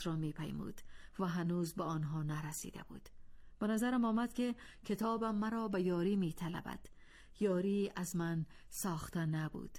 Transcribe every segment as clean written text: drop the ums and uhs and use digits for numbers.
را می‌پیمود و هنوز به آنها نرسیده بود. به نظرم آمد که کتابم مرا به یاری می‌طلبد. یاری از من ساخته نبود.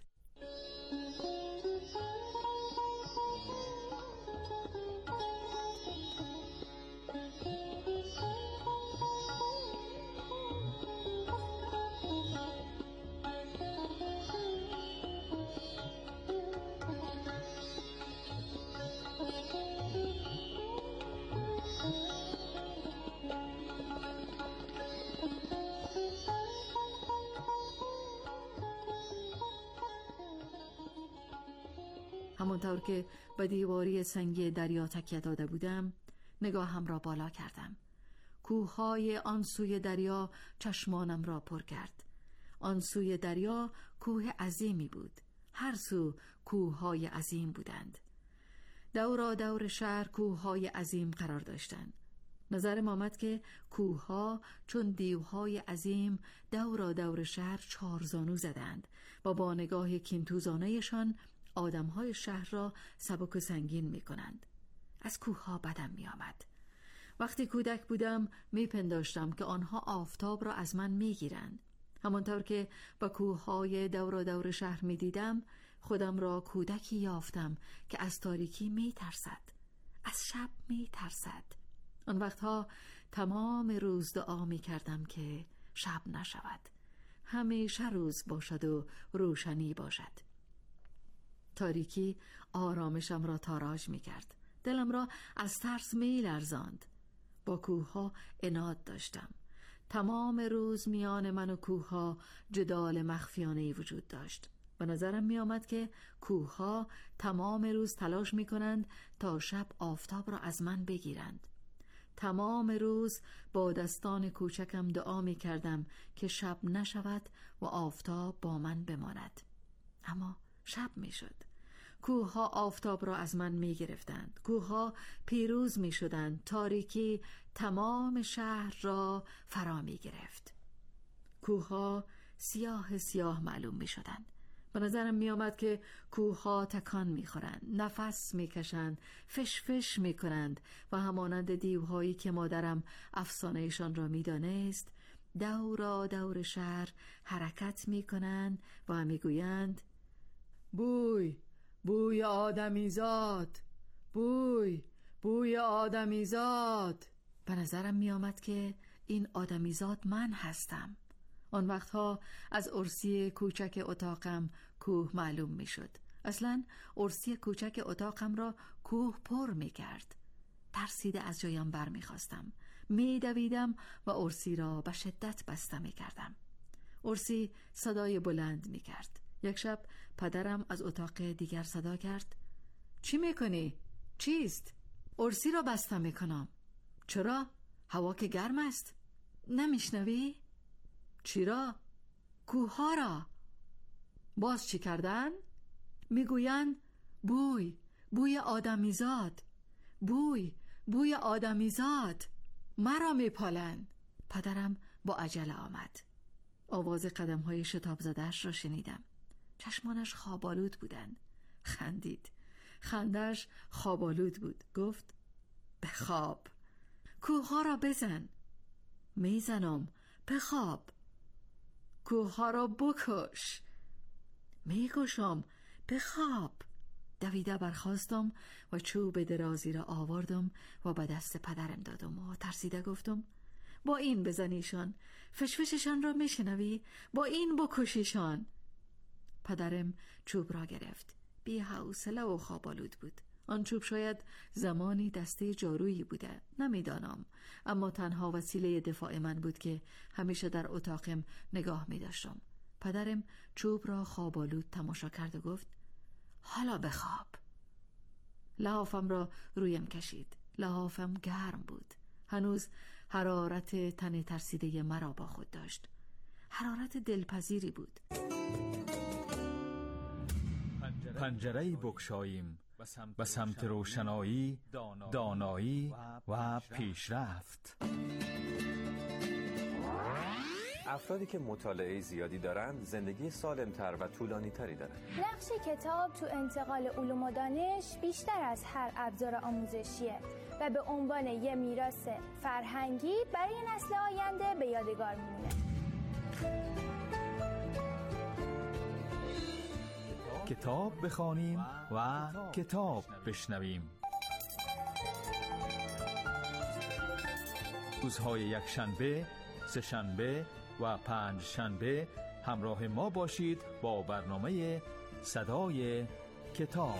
همانطور که به دیواری سنگی دریا تکیه داده بودم، نگاهم را بالا کردم. کوههای آن سوی دریا چشمانم را پر کرد. آن سوی دریا کوه عظیمی بود. هر سو کوههای عظیم بودند. دورا دور شهر کوههای عظیم قرار داشتند. نظرم آمد که کوهها چون دیوهای عظیم دورا دور شهر چارزانو زدند و با نگاه کینتوزانه‌شان آدمهای شهر را سبک و سنگین می کنند. از کوهها بدم می آمد. وقتی کودک بودم می پنداشتم که آنها آفتاب را از من می گیرند. همانطور که با کوههای دور دور شهر می دیدم، خودم را کودکی یافتم که از تاریکی می ترسد، از شب می ترسد. آن وقتها تمام روز دعا می کردم که شب نشود، همیشه روز باشد و روشنی باشد. تاریکی آرامشم را تاراج می کرد. دلم را از ترس می لرزاند. با کوهها عناد داشتم. تمام روز میان من و کوهها جدال مخفیانه‌ای وجود داشت. به نظرم می آمد که کوهها تمام روز تلاش می کنند تا شب آفتاب را از من بگیرند. تمام روز با دستان کوچکم دعا می کردم که شب نشود و آفتاب با من بماند. اما شب می شد. کوهها آفتاب را از من می گرفتند. کوهها پیروز می شدند. تاریکی تمام شهر را فرا می گرفت. کوهها سیاه سیاه معلوم می شدند. به نظرم می آمد که کوهها تکان می خورند، نفس می کشند، فش فش می کنند و همانند دیوهایی که مادرم افسانه‌شان را می دانست دورا دور شهر حرکت می کنند و می گویند بوی آدمیزاد، بوی آدمیزاد. به نظرم می آمد که این آدمیزاد من هستم. آن وقتها از ارسی کوچک اتاقم کوه معلوم می شد. اصلا ارسی کوچک اتاقم را کوه پر می کرد. ترسیده از جایم بر می خواستم. می دویدم و ارسی را به شدت بسته می کردم. ارسی صدای بلند می کرد. یک شب پدرم از اتاق دیگر صدا کرد: چی می کنی؟ چیست؟ ارسی را بسته می کنم. چرا؟ هوا که گرم است. نمیشنوی؟ چی را؟ کوه‌ها را. باز چی کردن؟ میگویند بوی آدمیزاد، بوی آدمیزاد. مرا میپالند. پدرم با عجله آمد. آواز قدم‌های شتاب زده‌اش را شنیدم. چشمانش خواب‌آلود بودند. خندید. خندش خواب‌آلود بود. گفت: بخواب. کوه‌ها را بزن. میزنم. بخواب. کوه‌ها را بکش. میکشم. بخواب. دویده برخاستم و چوب درازی را آوردم و به دست پدرم دادم و ترسیده گفتم: با این بزنیشان. فشفششان را میشنوی؟ با این بکشیشان. پدرم چوب را گرفت. بی حوصله و خواب‌آلود بود. آن چوب شاید زمانی دسته جارویی بوده، نمیدانم، اما تنها وسیله دفاع من بود که همیشه در اتاقم نگاه می داشتم. پدرم چوب را خواب‌آلود تماشا کرد و گفت: حالا بخواب. لحافم را رویم کشید. لحافم گرم بود. هنوز حرارت تن ترسیده مرا با خود داشت. حرارت دلپذیری بود. پنجره‌ای بگشاییم به سمت روشنایی، دانایی و پیشرفت. افرادی که مطالعه زیادی دارند زندگی سالم‌تر و طولانی‌تری دارند. نقش کتاب تو انتقال علوم و دانش بیشتر از هر ابزار آموزشیه و به عنوان یه میراث فرهنگی برای نسل آینده به یادگار میمونه. کتاب بخوانیم و کتاب بشنویم. روزهای یکشنبه، سه‌شنبه و پنجشنبه همراه ما باشید با برنامه صدای کتاب.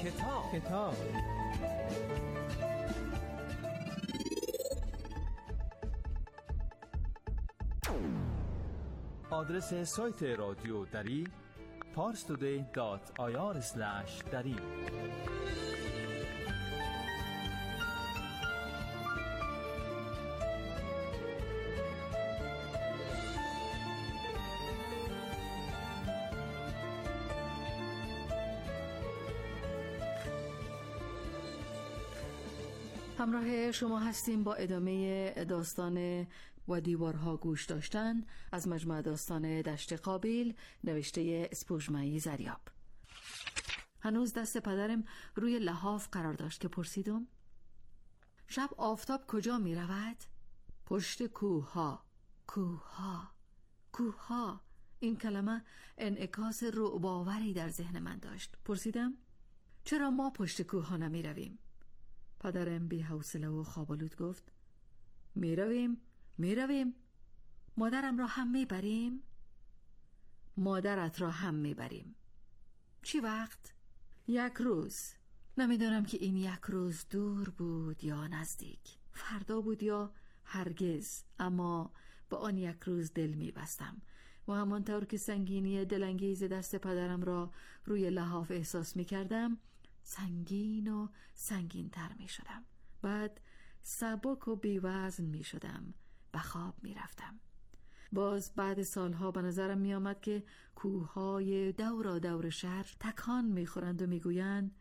آدرس سایت رادیو دری parstoday.ir/dari. همراه شما هستیم با ادامه داستان و دیوارها گوش داشتن از مجموعه داستان دشت قابیل نوشته اسپوژمعی زریاب. هنوز دست پدرم روی لحاف قرار داشت که پرسیدم شب آفتاب کجا می رود؟ پشت کوه‌ها. کوه‌ها. کوه‌ها. این کلمه انعکاس رعب‌آوری در ذهن من داشت. پرسیدم چرا ما پشت کوه‌ها نمی رویم؟ پدرم بی حوصله و خوابالود گفت می رویم. مادرم را هم می بریم؟ مادرت را هم می بریم. چی وقت؟ یک روز. نمیدونم که این یک روز دور بود یا نزدیک، فردا بود یا هرگز، اما با آن یک روز دل می بستم و همانطور که سنگینی دلانگیز دست پدرم را روی لحاف احساس می کردم سنگین و سنگین تر می شدم. بعد سبک و بی‌وزن می شدم. به خواب می رفتم. باز بعد سالها به نظرم می آمد که کوههای دورا دور شهر تکان می خورند و می گویند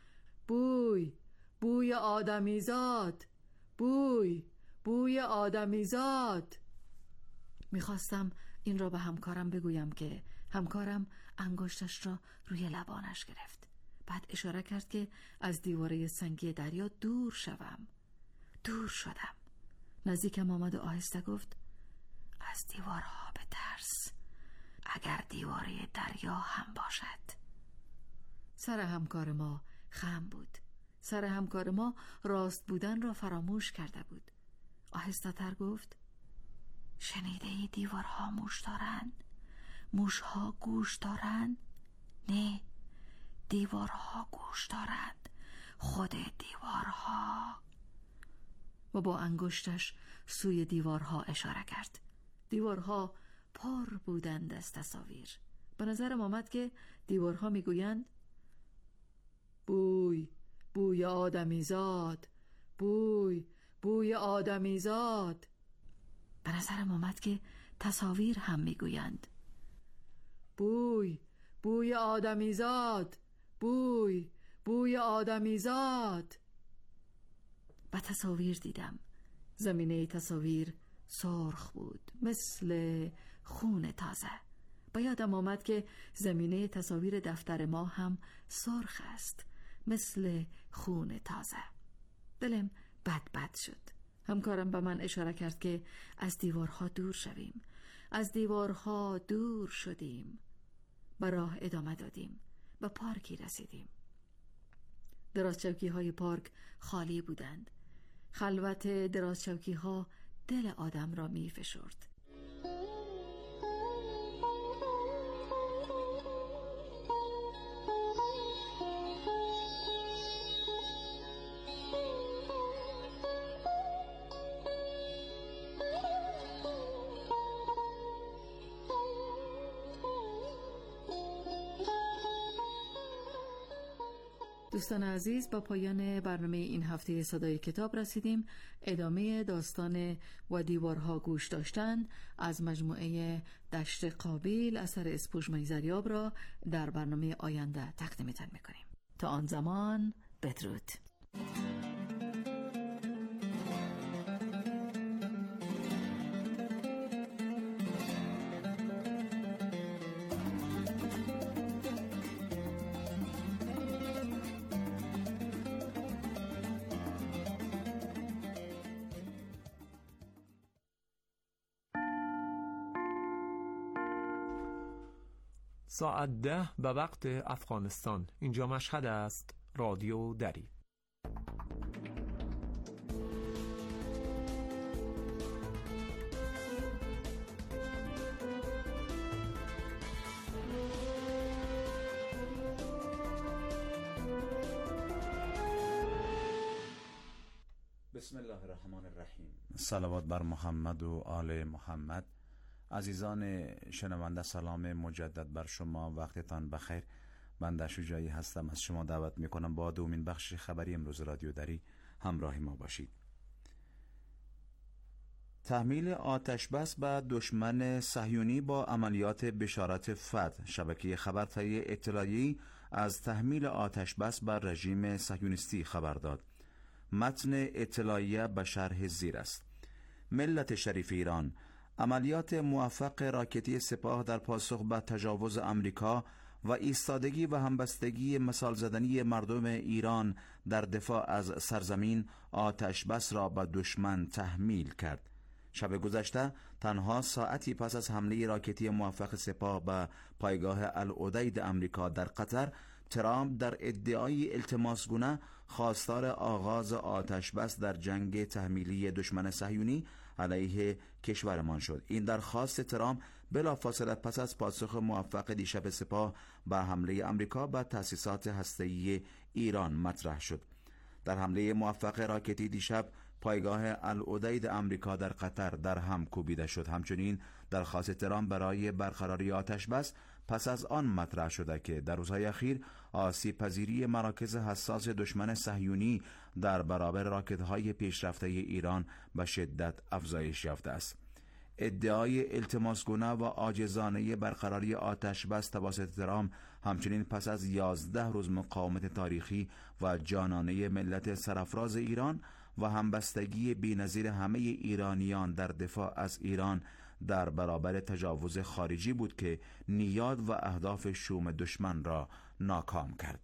بوی آدمیزاد، بوی آدمیزاد. می خواستم این را به همکارم بگویم که همکارم انگشتش را روی لبانش گرفت. بعد اشاره کرد که از دیواره سنگی دریا دور شوم. دور شدم. نزدیکم آمد و آهسته گفت از دیوارها بترس، اگر دیواره دریا هم باشد. سر همکار ما خم بود. سر همکار ما راست بودن را فراموش کرده بود. آهسته تر گفت شنیده ای دیوارها موش دارند؟ موشها گوش دارند؟ نه، دیوارها گوش دارند، خود دیوارها. و با انگشتش سوی دیوارها اشاره کرد. دیوارها پر بودند از تصاویر. به نظرم آمد که دیوارها میگویند بوی آدمیزاد، بوی آدمیزاد. به نظرم آمد که تصاویر هم میگویند بوی آدمیزاد، بوی آدمیزاد. و تصاویر دیدم. زمینه تصاویر سرخ بود مثل خون تازه. به یادم آمد که زمینه تصاویر دفتر ما هم سرخ است مثل خون تازه. دلم بد شد. همکارم به من اشاره کرد که از دیوارها دور شویم. از دیوارها دور شدیم. به راه ادامه دادیم. به پارکی رسیدیم. درازچوکی های پارک خالی بودند. خلوت درازچوکی ها دل آدم را می فشرد. دوستان عزیز، با پایان برنامه این هفته صدای کتاب رسیدیم. ادامه داستان و دیوارها گوش داشتن از مجموعه دشت قابیل اثر اسپوژمعی زریاب را در برنامه آینده تقدیمتان میکنیم. تا آن زمان بدرود. ساعت 10 به وقت افغانستان. اینجا مشهد است. رادیو دری. بسم الله الرحمن الرحیم. صلوات بر محمد و آل محمد. عزیزان شنونده، سلام مجدد بر شما، وقتتان بخیر. بنده شجاعی هستم، از شما دعوت میکنم با دومین بخش خبری امروز رادیو دری همراه ما باشید. تحمیل آتش بس به دشمن صهیونی با عملیات بشارت فتح. شبکه خبر طی اطلاعیه‌ای از تحمیل آتش بس بر رژیم صهیونیستی خبر داد. متن اطلاعیه به شرح زیر است. ملت شریف ایران: عملیات موفق راکتی سپاه در پاسخ به تجاوز امریکا و ایستادگی و همبستگی مثال زدنی مردم ایران در دفاع از سرزمین آتش بس را به دشمن تحمیل کرد. شب گذشته تنها ساعتی پس از حمله راکتی موفق سپاه به پایگاه العدید امریکا در قطر، ترامپ در ادعای التماسگونه خواستار آغاز آتش بس در جنگ تحمیلی دشمن صهیونی علیه کشورمان شد. این درخواست ترامپ بلافاصله پس از پاسخ موفق دیشب سپاه به حمله امریکا به تأسیسات هسته‌ای ایران مطرح شد. در حمله موفق راکتی دیشب پایگاه العدید امریکا در قطر در هم کوبیده شد. همچنین درخواست ترامپ برای برقراری آتش بس پس از آن مطرح شده که در روزهای اخیر آسیب پذیری مراکز حساس دشمن صهیونی در برابر راکت‌های پیشرفته ایران به شدت افزایش یافته است. ادعای التماسگونه و عاجزانه برقراری آتش بس توسط ترامپ همچنین پس از 11 روز مقاومت تاریخی و جانانه ملت سرافراز ایران و همبستگی بی‌نظیر همه ایرانیان در دفاع از ایران در برابر تجاوز خارجی بود که نیاد و اهداف شوم دشمن را ناکام کرد.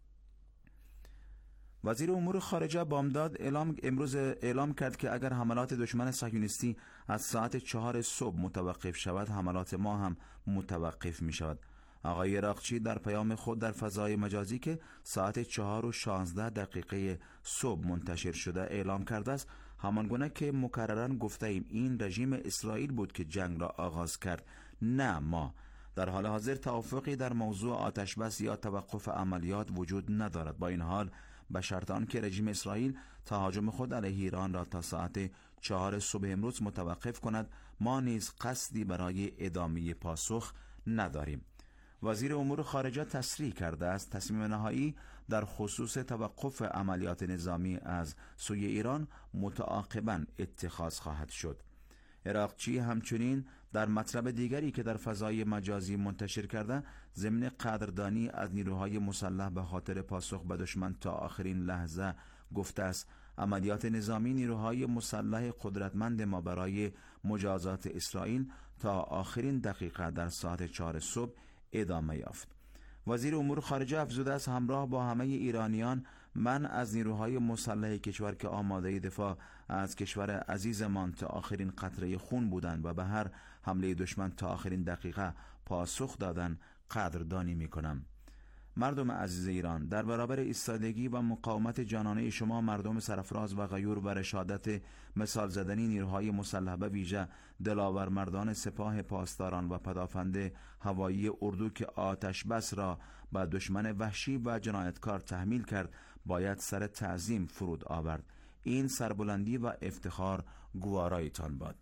وزیر امور خارجه بامداد امروز اعلام کرد که اگر حملات دشمن صهیونیستی از ساعت 4 صبح متوقف شود، حملات ما هم متوقف می شود. آقای عراقچی در پیام خود در فضای مجازی که ساعت 4:16 صبح منتشر شده اعلام کرده است همانگونه که مکرراً گفته ایم این رژیم اسرائیل بود که جنگ را آغاز کرد، نه ما. در حال حاضر توافقی در موضوع آتش بس یا توقف عملیات وجود ندارد. با این حال به شرط آنکه رژیم اسرائیل تهاجم خود علیه ایران را تا ساعت 4 صبح امروز متوقف کند، ما نیز قصدی برای ادامه پاسخ نداریم. وزیر امور خارجه تصریح کرده است تصمیم نهایی در خصوص توقف عملیات نظامی از سوی ایران متعاقباً اتخاذ خواهد شد. عراقچی همچنین در مطلب دیگری که در فضای مجازی منتشر کرده ضمن قدردانی از نیروهای مسلح به خاطر پاسخ به دشمن تا آخرین لحظه گفته است عملیات نظامی نیروهای مسلح قدرتمند ما برای مجازات اسرائیل تا آخرین دقیقه در ساعت 4 صبح ادامه یافت. وزیر امور خارجه افزوده است همراه با همه ایرانیان من از نیروهای مسلح کشور که آماده دفاع از کشور عزیزمان تا آخرین قطره خون بودند و به هر حمله دشمن تا آخرین دقیقه پاسخ دادن قدردانی میکنم. مردم عزیز ایران، در برابر ایستادگی و مقاومت جانانه شما مردم سرفراز و غیور و رشادت مثال زدنی نیروهای مسلح به ویژه دلاور مردان سپاه پاسداران و پدافند هوایی اردو که آتش بس را به دشمن وحشی و جنایتکار تحمیل کرد باید سر تعظیم فرود آورد. این سربلندی و افتخار گوارایتان باد.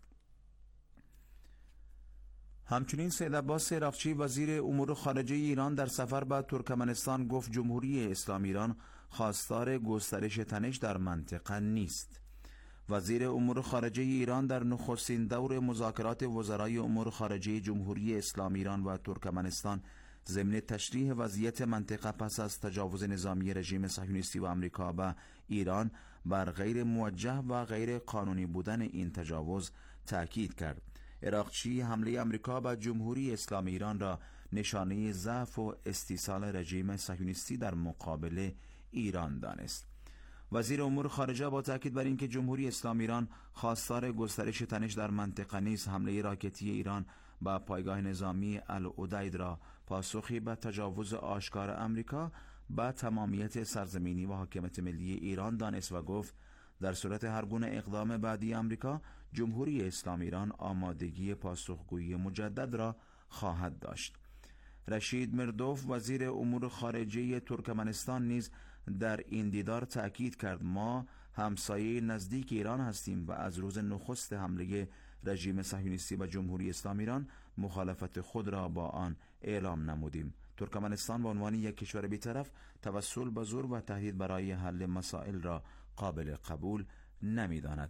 همچنین سید عباس عراقچی وزیر امور خارجه ایران در سفر به ترکمنستان گفت جمهوری اسلامی ایران خواستار گسترش تنش در منطقه نیست. وزیر امور خارجه ایران در نخستین دور مذاکرات وزرای امور خارجه جمهوری اسلامی ایران و ترکمنستان ضمن تشریح وضعیت منطقه پس از تجاوز نظامی رژیم صهیونیستی و آمریکا به ایران بر غیر موجه و غیر قانونی بودن این تجاوز تاکید کرد. عراقچی حمله آمریکا به جمهوری اسلامی ایران را نشانه ضعف و استیصال رژیم صهیونیستی در مقابل ایران دانست. وزیر امور خارجه با تاکید بر اینکه جمهوری اسلامی ایران خواستار گسترش تنش در منطقه نیست، حمله راکتی ایران و پایگاه نظامی العدید را پاسخی به تجاوز آشکار امریکا به تمامیت سرزمینی و حاکمیت ملی ایران دانست و گفت در صورت هر گونه اقدام بعدی امریکا، جمهوری اسلامی ایران آمادگی پاسخگویی مجدد را خواهد داشت. رشید مردوف وزیر امور خارجه ترکمنستان نیز در این دیدار تأکید کرد ما همسایه نزدیک ایران هستیم و از روز نخست حمله رژیم صهیونیستی و جمهوری اسلامی ایران مخالفت خود را با آن اعلام نمودیم. ترکمنستان به عنوان یک کشور بی‌طرف توسل به زور و تهدید برای حل مسائل را قابل قبول نمی‌داند.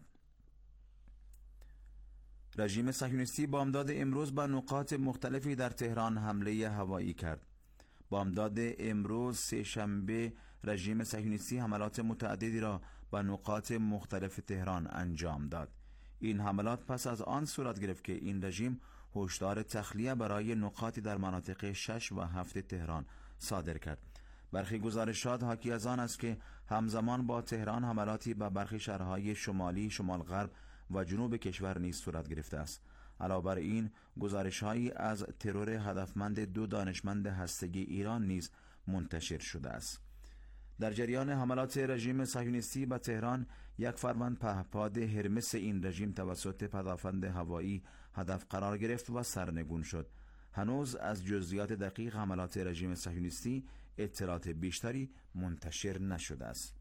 رژیم صهیونیستی بامداد امروز به نقاط مختلفی در تهران حمله هوایی کرد. بامداد امروز سه‌شنبه رژیم صهیونیستی حملات متعددی را به نقاط مختلف تهران انجام داد. این حملات پس از آن صورت گرفت که این رژیم هشدار تخلیه برای نقاطی در مناطق 6 و 7 تهران صادر کرد. برخی گزارشات حاکی از آن است که همزمان با تهران حملاتی به برخی شهرهای شمالی، شمال غرب و جنوب کشور نیز صورت گرفته است. علاوه بر این، گزارش‌هایی از ترور هدفمند 2 دانشمند هسته‌ای ایران نیز منتشر شده است. در جریان حملات رژیم صهیونیستی به تهران، یک فروند پهپاد هرمس این رژیم توسط پدافند هوایی هدف قرار گرفت و سرنگون شد. هنوز از جزئیات دقیق حملات رژیم صهیونیستی اطلاعات بیشتری منتشر نشده است.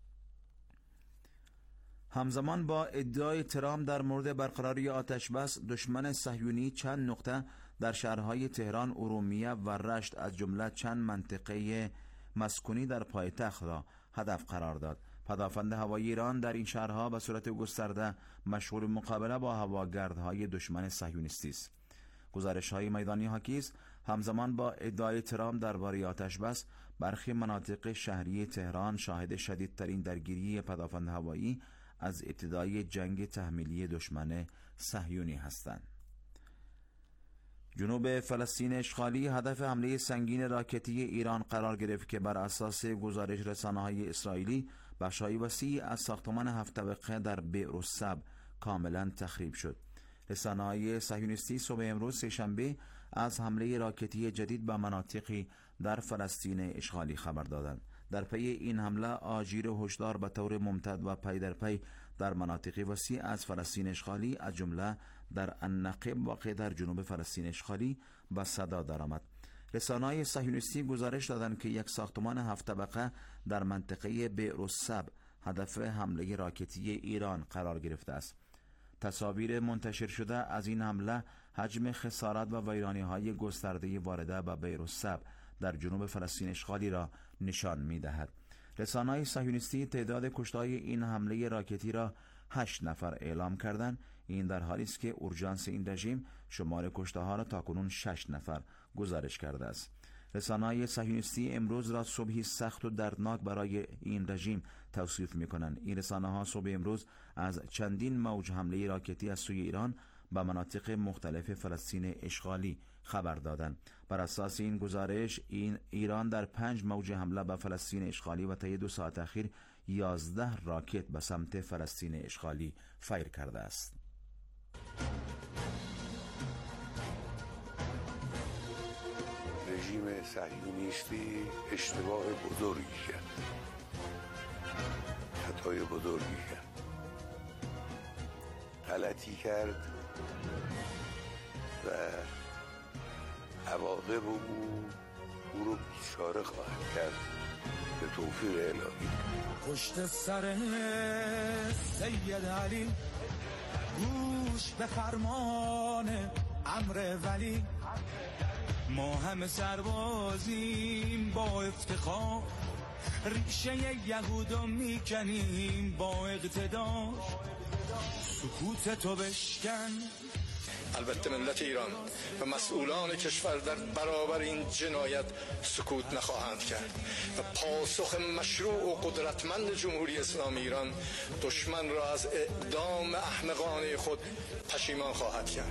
همزمان با ادعای ترامپ در مورد برقراری آتشبس، دشمن صهیونی چند نقطه در شهرهای تهران، ارومیه و رشت از جمله چند منطقه مسکونی در پایتخت را هدف قرار داد. پدافند هوایی ایران در این شهرها به صورت گسترده مشغول مقابله با هواگردهای دشمن صهیونیستی است. گزارش‌های میدانی حاکی است همزمان با ادعای ترامپ درباره آتشبس، برخی مناطق شهری تهران شاهد شدیدترین درگیری پدافند هوایی از ابتدای جنگ تحمیلی دشمن صهیونی هستند. جنوب فلسطین اشغالی هدف حمله سنگین راکتی ایران قرار گرفت که بر اساس گزارش رسانه‌های اسرائیلی بخش‌های وسیعی از ساختمان 7 طبقه در بئرالسبع کاملا تخریب شد. رسانه‌های صهیونیستی صبح امروز سه‌شنبه از حمله راکتی جدید به مناطقی در فلسطین اشغالی خبر دادند. در پی این حمله آژیر هشدار به طور ممتد و پی در پی در مناطق وسیع از فلسطین اشغالی از جمله در النقب واقع در جنوب فلسطین اشغالی به صدا درآمد. رسانه‌های صهیونیستی گزارش دادند که یک ساختمان 7 طبقه در منطقه بئرالسبع هدف حمله راکتی ایران قرار گرفته است. تصاویر منتشر شده از این حمله حجم خسارات و ویرانی‌های گسترده وارده به بئرالسبع در جنوب فلسطین اشغالی را نشان می‌دهد. رسانه‌های صهیونیستی تعداد کشته‌های این حمله راکتی را 8 نفر اعلام کردند. این در حالی است که اورژانس این رژیم شمار کشته‌ها را تاکنون 6 نفر گزارش کرده است. رسانه‌های صهیونیستی امروز را صبحی سخت و دردناک برای این رژیم توصیف می‌کنند. این رسانه‌ها صبح امروز از چندین موج حمله راکتی از سوی ایران به مناطق مختلف فلسطین اشغالی خبر دادند. بر اساس این گزارش، ایران در 5 موج حمله به فلسطین اشغالی و طی 2 ساعت اخیر 11 راکت به سمت فلسطین اشغالی فیر کرده است. رژیم صهیونیستی اشتباه بزرگی کرد، خطای بزرگی کرد، غلطی کرد و عواقب او رو بیچاره خواهد کرد به توفیق الهی. پشت سر سید علی گوش به فرمان امر ولی، ما همه سربازیم با افتخار، ریشه یهودو میکنیم با اقتدار، سکوت تو بشکن. البته ملت ایران و مسئولان کشور در برابر این جنایت سکوت نخواهند کرد و پاسخ مشروع و قدرتمند جمهوری اسلامی ایران دشمن را از اعدام احمقانه خود پشیمان خواهد کرد.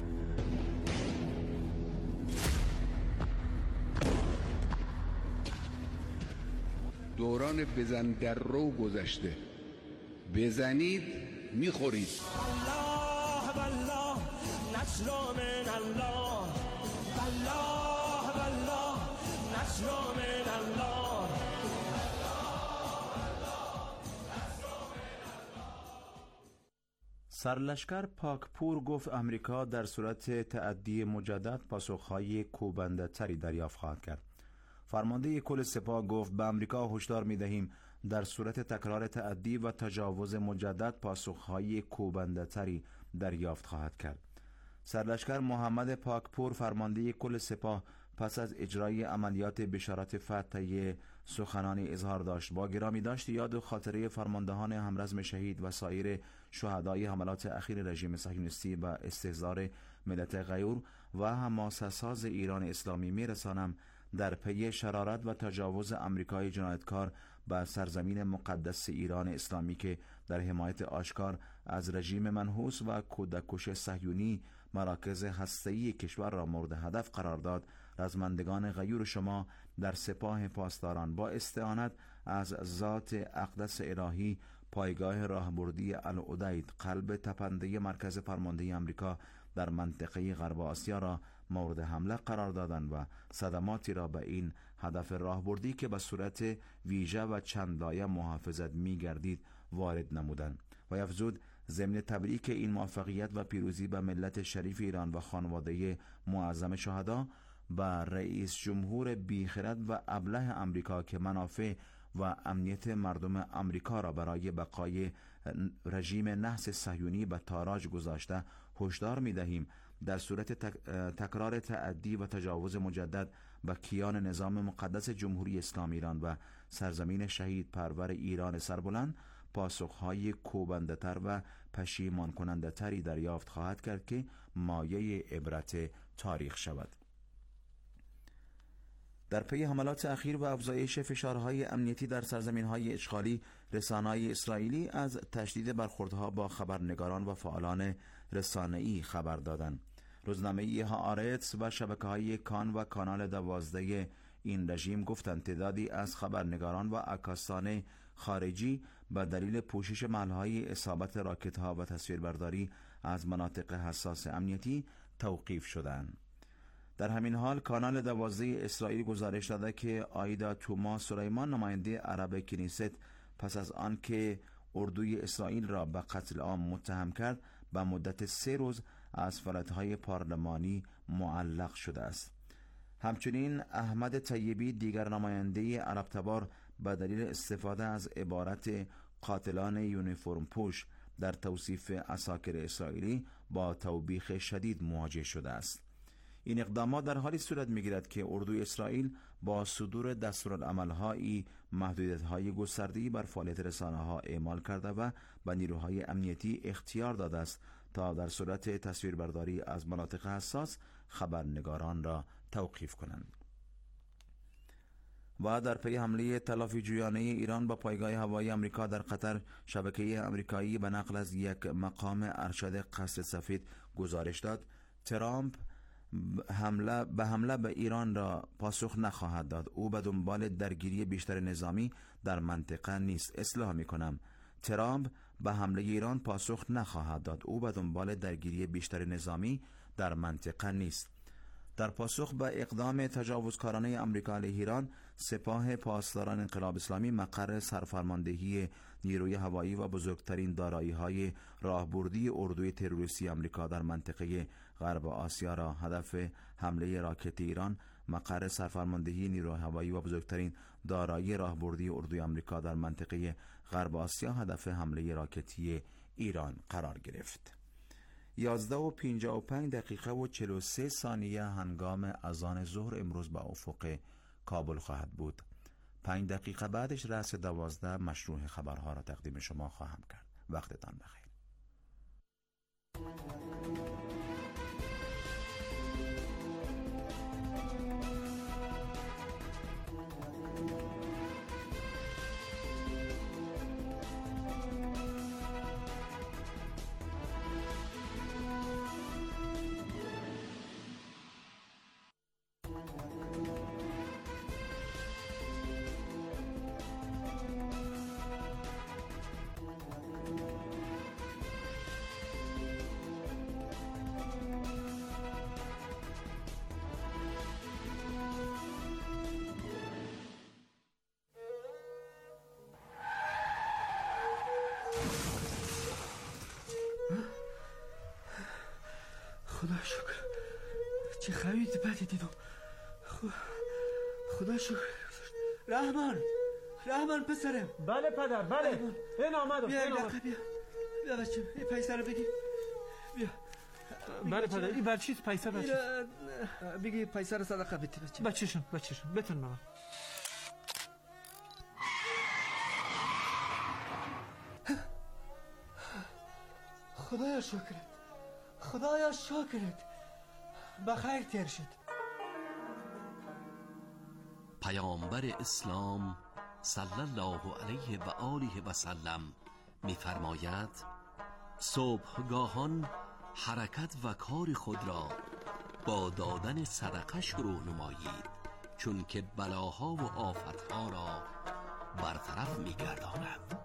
دوران بزن در رو گذشته، بزنید میخورید. الله والله نصر من الله والله والله نصر من الله. سرلشکر پاکپور گفت امریکا در صورت تعدی مجدد پاسخهای کوبنده تری دریافت خواهد کرد. فرمانده کل سپاه گفت به امریکا هشدار می‌دهیم در صورت تکرار تعدی و تجاوز مجدد پاسخهای کوبنده تری دریافت خواهد کرد. سرلشکر محمد پاکپور فرمانده کل سپاه پس از اجرای عملیات بشارت فتح سخنانی اظهار داشت: با گرامی داشت یاد و خاطره فرماندهان همرزم شهید و سایر شهدای حملات اخیر رژیم صهیونیستی و استحضار ملت غیور و حماسه‌ساز ایران اسلامی میرسانم در پی شرارت و تجاوز امریکای جنایتکار به سرزمین مقدس ایران اسلامی که در حمایت آشکار از رژیم منحوس و کودککش صهیونی مراکز هسته‌ای کشور را مورد هدف قرار داد، رزمندگان غیور شما در سپاه پاسداران با استعانت از ذات اقدس الهی پایگاه راهبردی العدید قلب تپنده مرکز فرمانده امریکا در منطقه غرب آسیا را مورد حمله قرار دادند و صدماتی را به این هدف راهبردی که به صورت ویژه و چند لایه محافظت می گردید وارد نمودند و افزود: ضمن تبریک این موفقیت و پیروزی به ملت شریف ایران و خانواده معظم شهدا، به رئیس جمهور بیخرد و ابله امریکا که منافع و امنیت مردم امریکا را برای بقای رژیم نحس صهیونی به تاراج گذاشته هشدار می دهیم در صورت تکرار تعدی و تجاوز مجدد به کیان نظام مقدس جمهوری اسلامی ایران و سرزمین شهید پرور ایران سربلند پاسخهای کوبنده تر و پشیمان کننده تری دریافت خواهد کرد که مایه عبرت تاریخ شود. در پی حملات اخیر و افزایش فشارهای امنیتی در سرزمین‌های اشغالی، رسانه‌های اسرائیلی از تشدید برخوردها با خبرنگاران و فعالان رسانه‌ای خبر دادند. روزنامه هآرتس و شبکه‌های کان و کانال 12 این رژیم گفتند تعدادی از خبرنگاران و عکاسان خارجی به دلیل پوشش محل‌های اصابت راکت‌ها و تصویربرداری از مناطق حساس امنیتی توقیف شدند. در همین حال کانال 12 اسرائیل گزارش داده که آیدا توما سلیمان نماینده عرب کنیست پس از آن که اردوی اسرائیل را به قتل عام متهم کرد به مدت 3 روز از فعالیت‌های پارلمانی معلق شده است. همچنین احمد طیبی دیگر نماینده عرب تبار به دلیل استفاده از عبارت قاتلان یونیفرم پوش در توصیف عساکر اسرائیلی با توبیخ شدید مواجه شده است. این اقدامات در حالی صورت می‌گیرد که اردوی اسرائیل با صدور دستورالعمل‌هایی محدودیت‌های گسترده‌ای بر فعالیت رسانه‌ها اعمال کرده و به نیروهای امنیتی اختیار داده است تا در صورت تصویربرداری از مناطق حساس خبرنگاران را توقیف کنند. و در پی حمله تلافی جویانه ایران با پایگاه هوایی امریکا در قطر، شبکه امریکایی به نقل از یک مقام ارشد قصر سفید گزارش داد ترامپ حمله به ایران را پاسخ نخواهد داد. او به دنبال درگیری بیشتر نظامی در منطقه نیست. اصلاح می‌کنم. ترامپ به حمله ایران پاسخ نخواهد داد. او به دنبال درگیری بیشتر نظامی در منطقه نیست. در پاسخ به اقدام تجاوزکارانه امریکا علیه ایران، سپاه پاسداران انقلاب اسلامی مقر سرفرماندهی نیروی هوایی و بزرگترین دارایی‌های راهبردی اردوی تروریستی امریکا در منطقه غرب آسیا را هدف حمله راکت ایران، مقر سرفرماندهی نیروی هوایی و بزرگترین دارایی راهبردی اردوی امریکا در منطقه غرب آسیا هدف حمله راکتی ایران قرار گرفت. 11:55 و 43 ثانیه هنگام اذان ظهر امروز به افق کابل خواهد بود. 5 دقیقه بعدش رأس 12 مشروع خبرها را تقدیم شما خواهم کرد. وقتتان بخیر. خدا شکر. چه خبری بدی دیدم. خدا شکر. رحمان پسرم. بله پدر، بله. این آمدم. بیا بچه، این پیسه رو بگی. بیا. بله پدر، این برچیز پیسه بچه. بگی پیسه رو صدقه بدی بچه. بچه‌شون بتون بابا. خدایا شکرت. بخیر تیر شد. پیامبر اسلام صلی الله علیه و آله و سلم می‌فرماید صبحگاهان حرکت و کار خود را با دادن صدقه شروع نمایید، چون که بلاها و آفتها را برطرف می‌گرداند.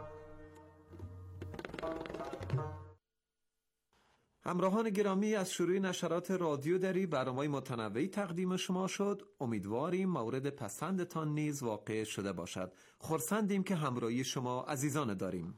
همراهان گرامی، از شروع نشرات رادیو دری برنامه‌های متنوعی تقدیم شما شد. امیدواریم مورد پسندتان نیز واقع شده باشد. خرسندیم که همراهی شما عزیزان داریم.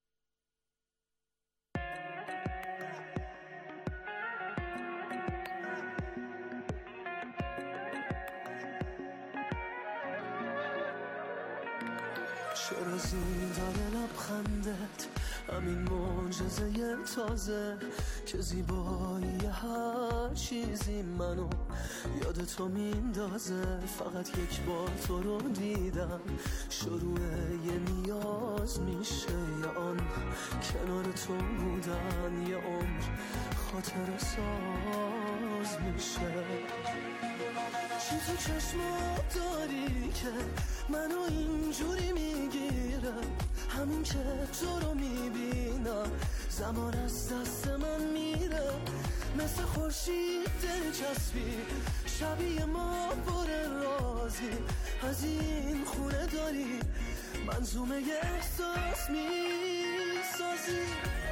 چرا زین داره لبخندت، همین معجزه تازه که زیبایی هر چیزی منو یاد تو میندازه. فقط یک بار تو رو دیدم، شروع یه نیاز میشه، یه آن کنار تو بودن یه عمر خاطر ساز میشه. چی تو چشمات داری که منو اینجوری میگیره، همین که تو رو میبینم زمان از دست من میره، مثل خورشید دلچسبی شبیه ما پر رازی، از این خونه داری منظومه احساس میسازی.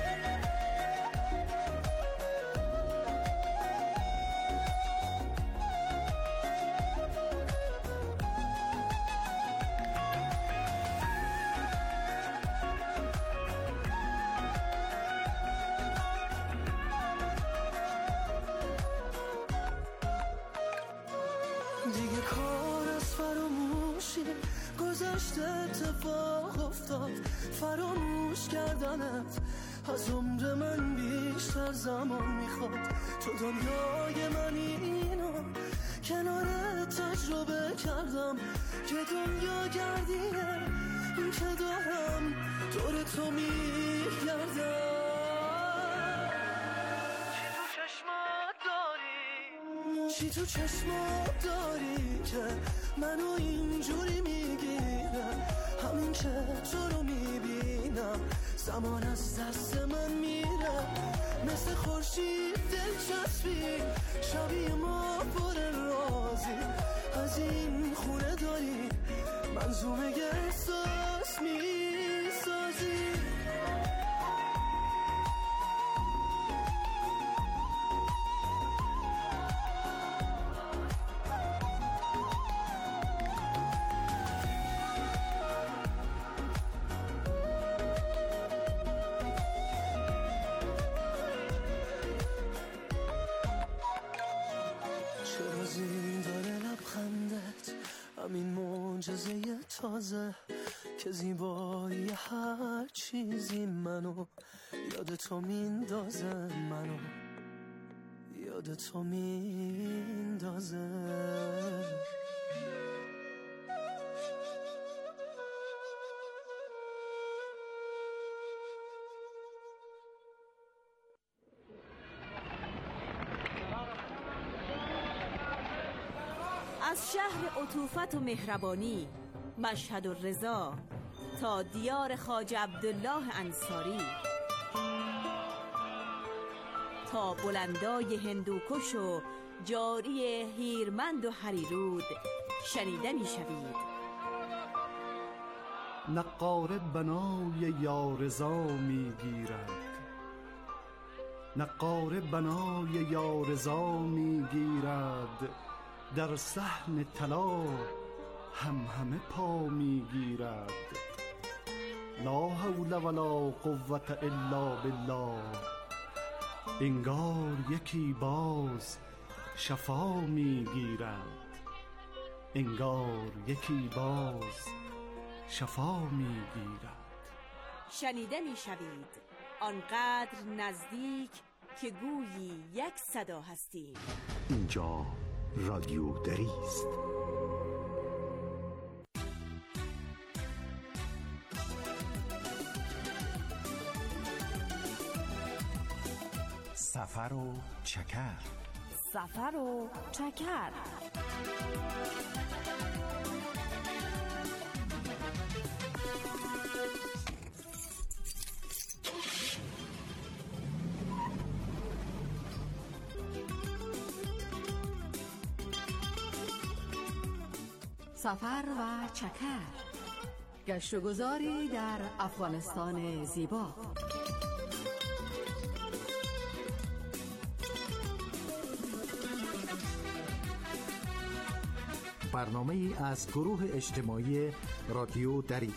دیگه کار از فراموشی گذشته، اتفاق افتاد فراموش کردنت از عمر من بیشتر زمان میخواد. تو دنیای من اینو کنارت تجربه کردم که دنیا گردیه، این که دارم دور تو میگردم. چی تو چشمات داری که منو اینجوری میگیره، همین که تو رو میبینم زمان از دست من میره، مثل خورشید دلچسبی شبیه ما پر رازی، از این خونه داری منظومه احساس میسازی. همین معجزه تازه که زیبایی هر چیزی منو یاد تو میندازه، منو یاد تو میندازه. از شهر عطوفت و مهربانی مشهد و رضا تا دیار خواجه عبدالله انصاری، تا بلندای هندوکش و جاری هیرمند و هریرود شنیده می شوید. نقاره بنای یارضا می گیرد، نقاره بنای یارضا می گیرد، در صحن طلا همه پا می گیرد. لا حول ولا قوة الا بالله، انگار یکی باز شفا میگیرد، انگار یکی باز شفا میگیرد. شنیده میشوید آنقدر نزدیک که گویی یک صدا هستیم. اینجا رادیو دری است. سفر و چکر، سفر و چکر. سفر و چکر، گشت و گذاری در افغانستان زیبا. برنامه ای از گروه اجتماعی رادیو دری.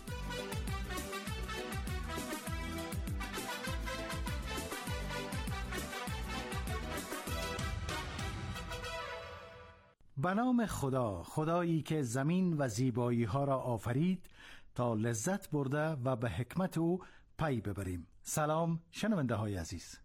به نام خدا، خدایی که زمین و زیبایی ها را آفرید تا لذت برده و به حکمت او پی ببریم. سلام شنونده های عزیز.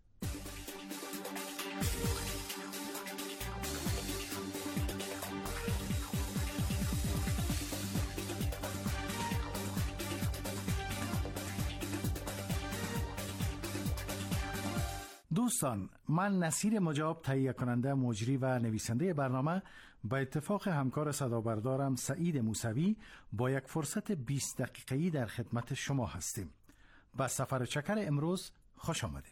دوستان، من نصیر مجاب، تهیه کننده، مجری و نویسنده برنامه، با اتفاق همکار صدابردارم سعید موسوی با یک فرصت 20 دقیقه‌ای در خدمت شما هستیم. با سفر چکر امروز خوش آمدین.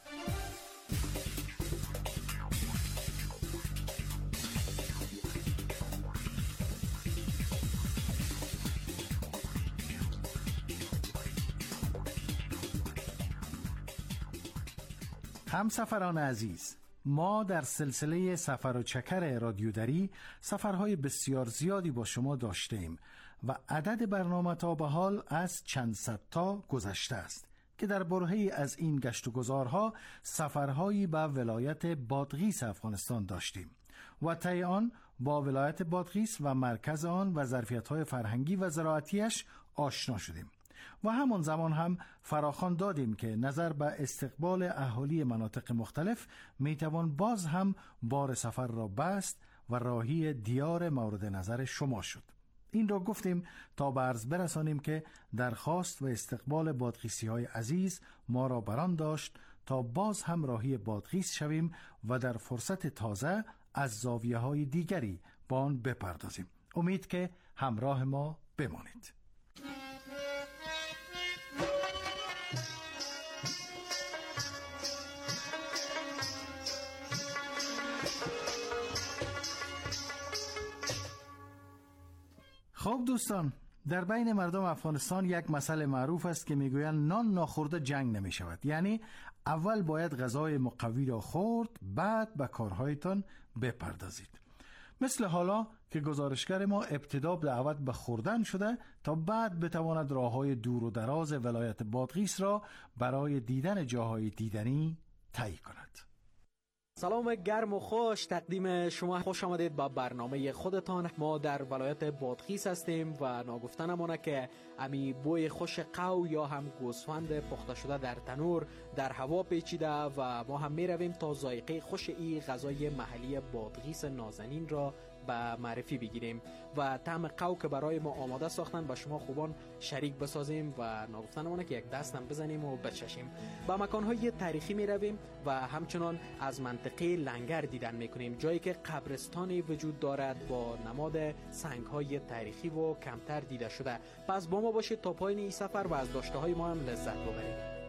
همسفران عزیز، ما در سلسله سفر و چکر رادیو دری سفرهای بسیار زیادی با شما داشته ایم و عدد برنامه تا به حال از چند صد تا گذشته است که در برهه‌ای از این گشت و گذارها سفرهایی به ولایت بادغیس افغانستان داشتیم و طی آن با ولایت بادغیس و مرکز آن و ظرفیت‌های فرهنگی و زراعتیش آشنا شدیم و همان زمان هم فراخوان دادیم که نظر به استقبال اهالی مناطق مختلف میتوان باز هم بار سفر را بست و راهی دیار مورد نظر شما شد. این را گفتیم تا به عرض برسانیم که درخواست و استقبال بادغیسی های عزیز ما را بران داشت تا باز هم راهی بادغیس شویم و در فرصت تازه از زاویه های دیگری با آن بپردازیم. امید که همراه ما بمانید. خب دوستان، در بین مردم افغانستان یک مسئله معروف است که میگویند نان ناخورده جنگ نمی شود. یعنی اول باید غذای مقوی را خورد، بعد به کارهایتان بپردازید. مثل حالا که گزارشگر ما ابتدا دعوت به خوردن شده تا بعد بتواند راههای دور و دراز ولایت بادغیس را برای دیدن جاهای دیدنی طی کند. سلام گرم و خوش تقدیم شما، خوش آمدید با برنامه خودتان. ما در ولایت بادغیس هستیم و ناگفتنمانه که امی بوی خوش قو یا هم گوسفند پخته شده در تنور در هوا پیچیده و ما هم می رویم تا ذائقه خوش ای غذای محلی بادغیس نازنین را به معرفی بگیریم و طعم قو که برای ما آماده ساختن با شما خوبان شریک بسازیم و ناگفتنمانه که یک دستم بزنیم و بچشیم. با مکانهای تاریخی می رویم و همچنان از منطقه لنگر دیدن می کنیم، جایی که قبرستانی وجود دارد با نماد سنگهای تاریخی و کمتر دیده شده. پس با ما باشید تا پایان این سفر و از داشته های ما هم لذت ببرید.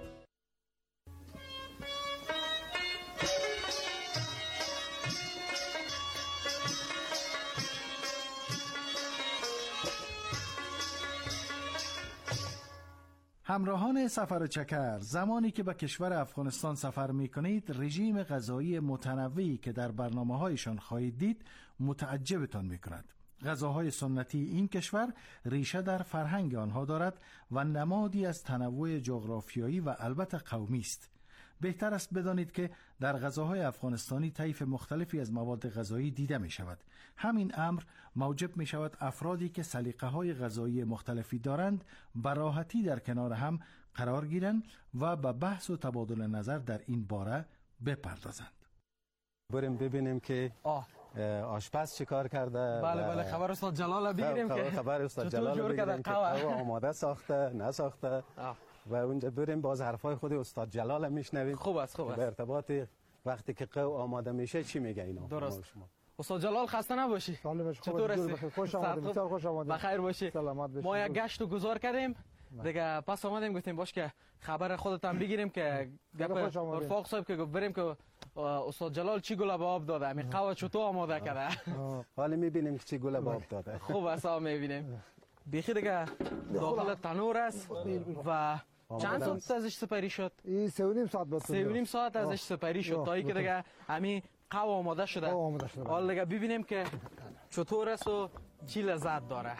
همراهان سفر و چکر، زمانی که به کشور افغانستان سفر می کنید رژیم غذایی متنوعی که در برنامه‌هایشان خواهید دید متعجبتان می کند. غذاهای سنتی این کشور ریشه در فرهنگ آنها دارد و نمادی از تنوع جغرافیایی و البته قومی است. بهتر است بدانید که در غذاهای افغانستانی طیف مختلفی از مواد غذایی دیده می شود. همین امر موجب می شود افرادی که سلیقه‌های غذایی مختلفی دارند به راحتی در کنار هم قرار گیرند و به بحث و تبادل نظر در این باره بپردازند. بریم ببینیم که آشپز چی کار کرده. بله خبر استاد جلال بگیریم که خبر استاد جلال بگیریم که آماده ساخته نساخته و اونجا بریم باز حرفای خود استاد جلال میشنویم. خوب است به ارتباط وقتی که قو آماده میشه چی میگه اینا. درست. استاد جلال خسته نباشی. چطور هستی؟ خوش آمدید. بسیار خوش آمدید. بخیر باشی. سلامت باشی. ما یک گشت گذار کردیم دیگه، پس آمدیم گفتیم باش که خبر خودت هم بگیریم که گپ رفاق صاحب که بریم که استاد جلال چی گل به آب داده، همین قهوه چطور آماده کرده. حالا میبینیم که چی گل به آب داده. خوب است میبینیم. بیخی دیگه داخل تنور است و چند ساعت ازش سپری شد؟ این 3.5 ساعت بود. 3.5 ساعت ازش سپری شد تا اینکه دیگه همین قهوه آماده شده. حالا دیگه ببینیم که چطور است و چی لذت داره.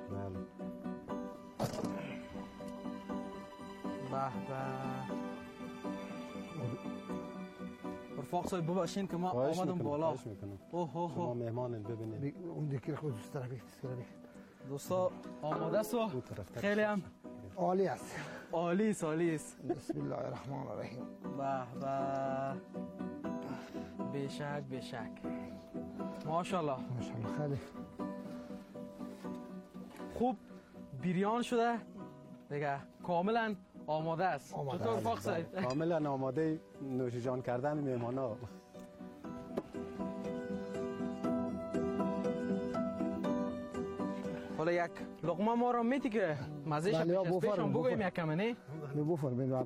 به رفاق صاحب ببخشین که ما آمدم بالا. شما مهمانین ببینید. اون دیگه خود دوست داره دوستا آماده است و خیلی هم عالی است. عالی است. بسم الله الرحمن الرحیم. بشک ماشاءالله خیلی خوب بیریان شده دیگه، کاملا آماده است. چطور رفاق صاحب؟ کاملا آماده نوش جان کردن مهمانا. حالا یک لقمه ما رو میتی که مزهش پیشم بگویم یک کمه نه؟ بفرمایید.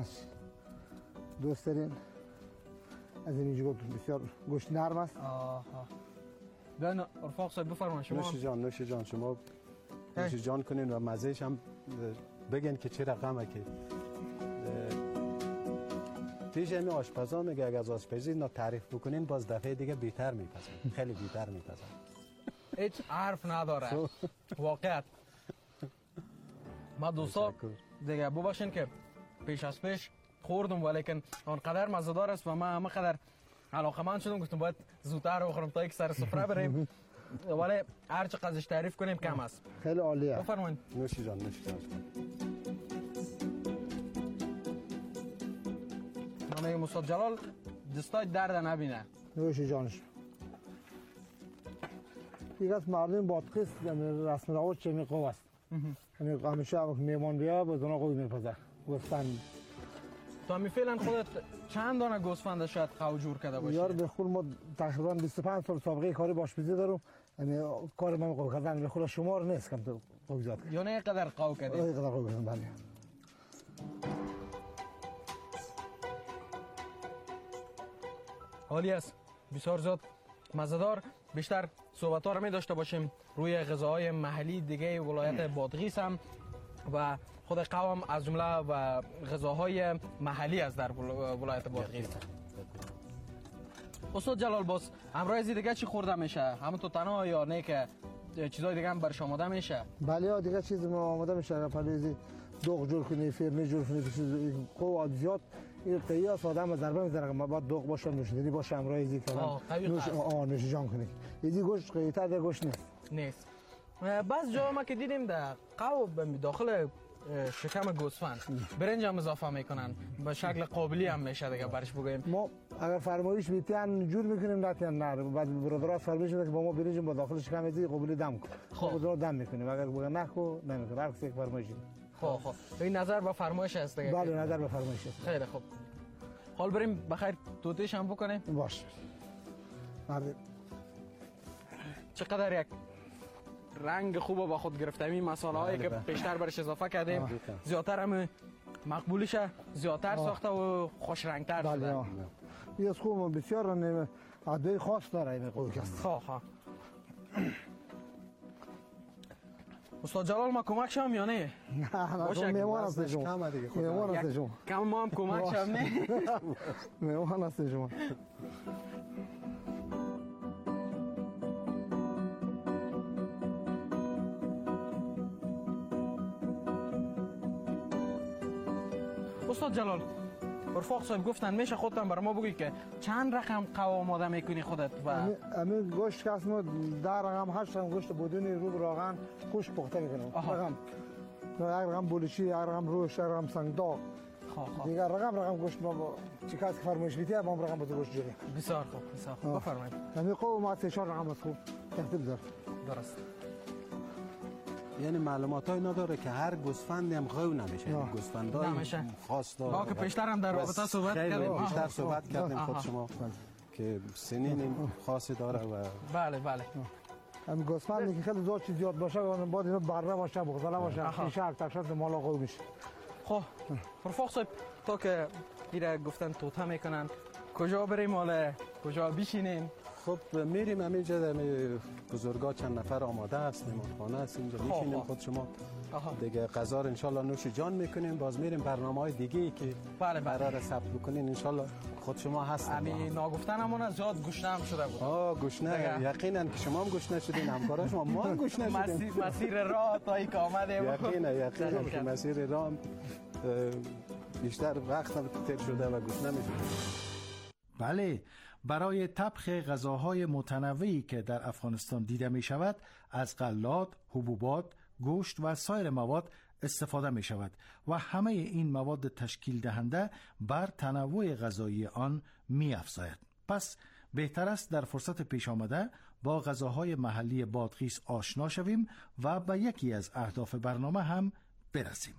دوست دارین از اینجا بسیار گوشت نرم است. بیاین رفاق صاحب بفرمایید شما. نوش جان شما نوش جان کنین و مزهش هم بگین که چه رقمه که پیش همین آشپزا میگه اگه از آشپزی اینا تعریف بکنین باز دفعه دیگه بیتر میپسن، خیلی بیتر میپسن. هیچ حرف نداره واقعیت. ما دوستا دیگه ببخشین که پیش از پیش خوردم ولیکن آنقدر مزه‌دار است و من همقدر علاقه‌مند شدم گفتم باید زودتر بخورم تا یک سر سفره بریم، ولی هر چقدر ازش تعریف کنیم کم است. خیلی عالیه. بفرمایید. نوش جان. من میگم استاد جلال دستای درد نبینه. نوش جانش. دیگه از مردم بادقیس رسم رواج چه قو است. همیشه میمان بیا با زنا قوی میپزه گوسفند. تو همی فعلا خودت چند دانه گوسفند شاید قو جور کرده باشی؟ یار به خود ما تقریبا 25 سال سابقه کاری آشپزی دارم. یعنی کار من قو کردن به خود شمار نیست کم تو قو زیاد. یا نه اینقدر قو کردی؟ اینقدر قو کردم بله. عالی است. بسیار زیاد مزه‌دار. بیشتر صحبت‌ها رو می داشته باشیم روی غذاهای محلی دیگه ولایت بادغیس هم و خود قوم از جمله و غذاهای محلی است در ولایت بادغیس. استاد جلال باز امروز دیگه چی خورده میشه؟ همون تو تنها یا نه که چیزای دیگه هم برش آماده میشه؟ بله دیگه چیز آماده میشه. پلیزی دوغ جور کنی، فرنی جور کنی، قو زیاد این قیه ساده هم ضربه میزنه. ما باید دوغ باشه، نوشیدنی باشه، امروزی کنم نوش جان کنی. یه گوشت قیتر دیگه گوشت نیست. بعض جا ما که دیدیم در قو داخل شکم گوسفند برنج هم اضافه میکنن به شکل قابلی هم میشه دیگه برش بگویم. ما اگر فرمایش بیتن جور میکنیم نه بعد برادرات فرمایش میکنن که با ما برنج با داخل شکم ازی قابلی دم کن. خب دم میکنیم اگر بگه نه کو نمیکنه. هر کسی یک فرمایش. خب این نظر به فرمایش است دیگه. بله نظر به فرمایش است. خیلی خوب. حال بریم بخیر توتیش هم بکنیم. باشه. بله. چقدر یک رنگ خوبه با خود گرفتیم این مساله هایی که پیشتر برش اضافه کردیم زیادتر هم مقبولشه، زیادتر ساخته و خوش رنگتر شده. این از خوب بسیار عدوی خاص داره این قوی است. خواه استاد جلال ما کمک شم یا نه؟ نه میوان هست شما. میوان هست شما. کم ما هم کمک شم نه؟ میوان هست شما. استاد جلال رفاق صاحب گفتن میشه خودتان برای ما بگی که چند رقم قوا آماده میکنی خودت و همین گوشت که اسمو 10 رقم 8 رقم گوشت بدون روب راغن گوشت پخته میکنم. رقم یک رقم بولشی، یک رقم روش، یک رقم سنگداغ. دیگر رقم گوشت ما چی کس که فرمایش بیتیه ما رقم بده گوشت جوری. بسیار خوب بفرمایید. همین قوم ما 3 رقم است خوب ترتیب دار. درست. یعنی معلوماتای نداره که هر گوسفندی هم غو نمیشه. گوسفندای خاص داره. ما که پیشتر هم در رابطه صحبت کردیم. بیشتر صحبت کردیم خود شما که سنین خاصی داره و بله. همین گوسفندی که خیلی زیاد باشه بعد اینو بره باشه بغزله باشه شیشه تکشات مالا قو میشه. خب رفاق صاحب تا که ایره گفتن توته میکنن کجا بریم حالا کجا بشینیم؟ خب میریم همینجا بزرگا چند نفر آماده است مهمانخانه است اینجا میشینیم خود شما دیگه غذا رو انشالله نوش جان میکنیم باز میریم برنامه‌های دیگه ای که قرار ثبت بکنین انشالله خود شما هستین. همین ناگفتنمون زیاد گشنه هم شده بود. گشنه یقینا که شما هم گشنه شدین همکارا شما ما هم گشنه شدیم. مسیر راه تا این که آمدیم یقینا که مسیر راه بیشتر وقت هم تیر شده و گشنه میشیم. بله، برای طبخ غذاهای متنوعی که در افغانستان دیده می شود از غلات، حبوبات، گوشت و سایر مواد استفاده می شود و همه این مواد تشکیل دهنده بر تنوع غذایی آن می افزاید. پس بهتر است در فرصت پیش آمده با غذاهای محلی بادغیس آشنا شویم و به یکی از اهداف برنامه هم برسیم.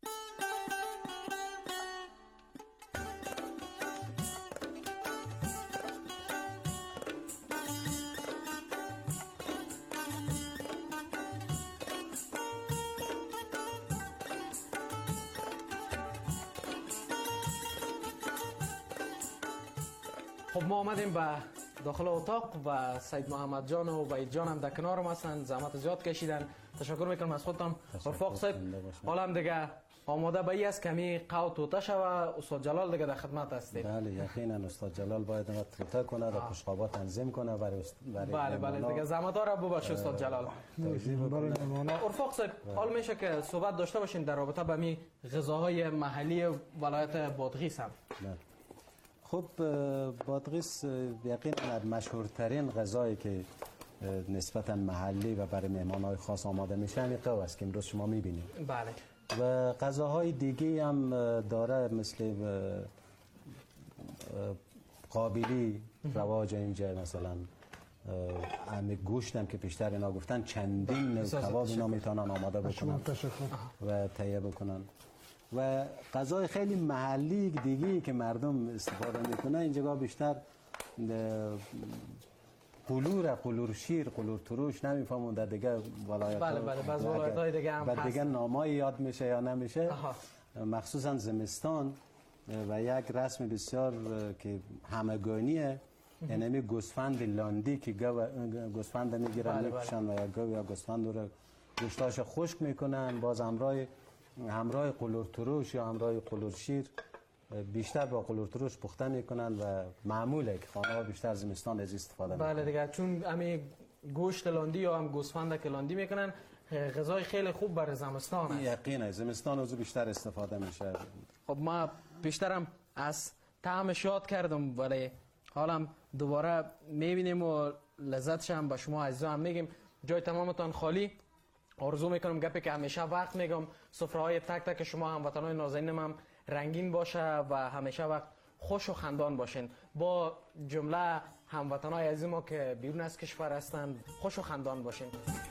خب ما آمدیم به داخل اتاق و سید محمد جان و وحید جان هم در کنارم هستن، زحمت زیاد کشیدن. تشکر میکنم از خودتان رفاق صاحب. حالا هم دیگه آماده به این است که می قو توته شوه. استاد جلال دیگه در خدمت هستید. بله یقینا استاد جلال باید توته کنه و پشقابا تنظیم کنه برای بله دیگه زحمت ها را ببخشید استاد جلال. رفاق صاحب حال میشه که صحبت داشته باشین در رابطه با می غذاهای محلی ولایت بادغیس هم. خب بادغیس یقینا مشهورترین غذایی که نسبتا محلی و برای مهمان‌های خاص آماده میشه همین قو است که امروز شما میبینید. بله. و غذاهای دیگه هم داره مثل قابلی رواج اینجا مثلا همه گوشت هم که پیشتر اینا گفتن چندین نوع کباب اینا میتونن آماده بکنن و تهیه بکنن و غذای خیلی محلی دیگه که مردم استفاده میکنن اینجا بیشتر قلور شیر قلور تروش نمیفهمون در دیگه ولایت بله بعض ولایت‌های دیگه هم هست دیگه نامای یاد میشه یا نمیشه مخصوصا زمستان و یک رسم بسیار که همگانیه یعنی گوسفند لاندی که گوسفند میگیرن میکشن و یا گوسفند رو گوشتاش خشک میکنن باز همراه قلور تروش یا همراه قلور شیر بیشتر با قلور تروش پخته میکنن و معموله که خانه‌ها بیشتر زمستان از استفاده میکنن. بله دیگه چون همین گوشت لاندی یا هم گوسفند که لاندی میکنن غذای خیلی خوب برای زمستان است. یقینا زمستان از بیشتر استفاده میشه. خب ما بیشترم از طعمش یاد کردم ولی حالا دوباره میبینیم و لذتش هم به شما عزیزان هم میگیم. جای تمامتان خالی. آرزو میکنم گپی که همیشه وقت میگم سفره‌های تک تک شما هموطنان نازنینم هم رنگین باشه و همیشه وقت خوش و خندان باشین. با جمله هموطنای عزیز ما که بیرون از کشور هستن خوش و خندان باشین.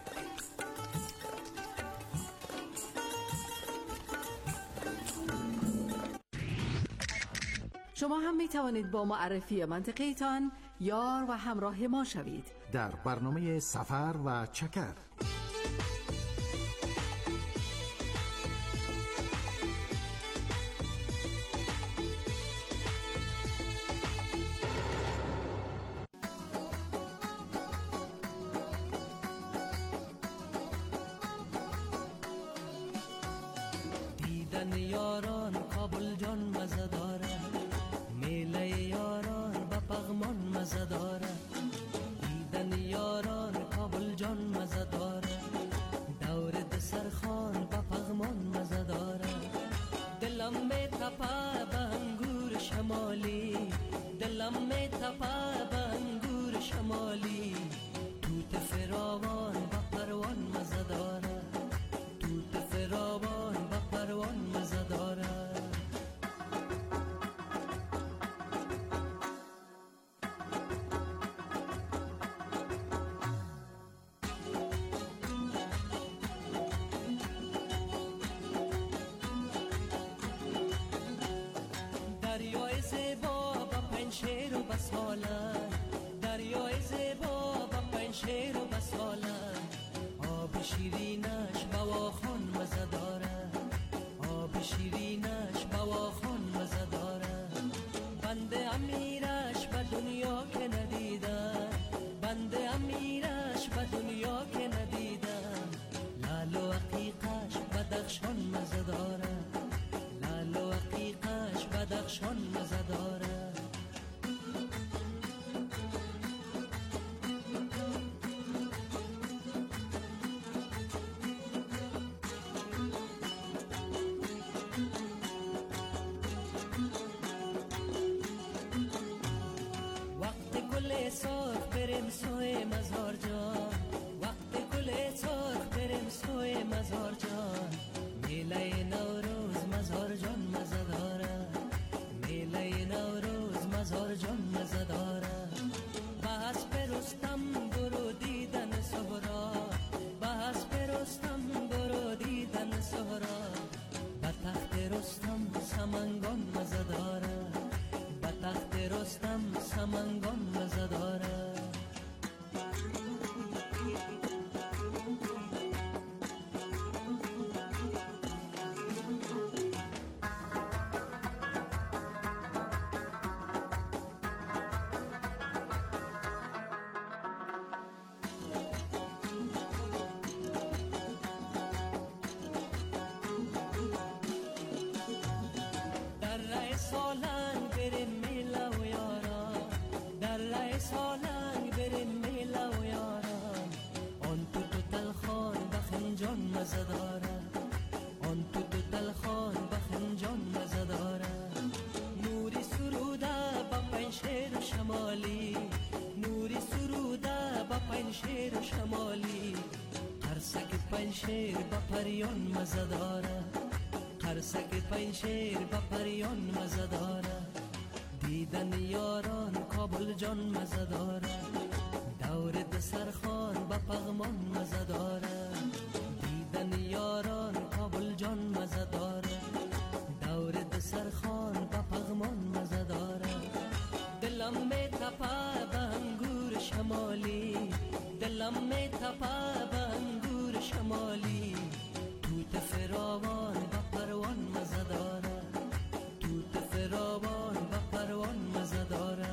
شما هم می توانید با معرفی منطقه‌تان یار و همراه ما شوید در برنامه سفر و چکر. دیدن یاران کابل جان مزه داره میله یاران با پغمان مزه داره دیدن یاران کابل جان مزه داره دور دسرخان با پغمان مزه داره دلم می تپه به انگور دلم می تپه به انگور شمالی، توت فراوان به پروان مزه داره، توت فراوان به پروان مزه داره. دریای زیبا با پنشیر و بساله، دریای زیبا با پنشیر و بساله، آب شیرینش بواخان مزه داره، آب شیرینش بواخان مزه داره. بنده امیرش به دنیا که ندیدم، بنده امیرش به دنیا که ندیدم، لال و عقیقش بدخشان مزه داره، لال و عقیقش بدخشان مزه داره. وقت گل سرخ بریم سوی مزار جان، وقت گل سرخ بریم سوی مزار جان، میله نوروز مزار جان مزه داره، میله نوروز مزار جان مزه داره. بحث برستم برو دیدن سهرا، بحث برستم برو دیدن سهرا، به تخت رستم سمنگان مزه داره، به تخت رستم سمنگان مزه داره. در رای سالنگ بریم میله و یاران، در رای سالنگ بریم میله و یاران، آن تو تلخان به خنجان مزه داره، آن تو تلخان به خنجان مزه داره. نوری سروده با پنشیر شمالی، نوری سروده با پنشیر شمالی، قرصک پنشیر با پریان مزه داره، قرصک پنشیر با پریان مزه داره. دیدن یاران کابل جان مزه داره، دور دسرخان با پغمان مزه داره، دیدن یاران کابل جان مزه داره، دور دسرخان با پغمان مزه داره. دلم می تپه به انگور شمالی، دلم می تپه به انگور شمالی، توت فراوان با پروان مزه داره، توت فراوان با پروان مزه داره.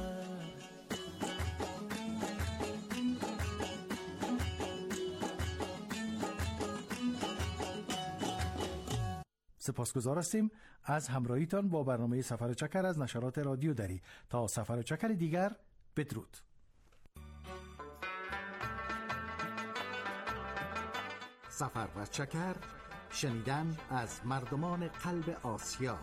سپاسگزار هستیم از همراهیتان با برنامه سفر چکر از نشرات رادیو دری. تا سفر چکر دیگر، بدرود. سفر و چکر، شنیدن از مردمان قلب آسیا.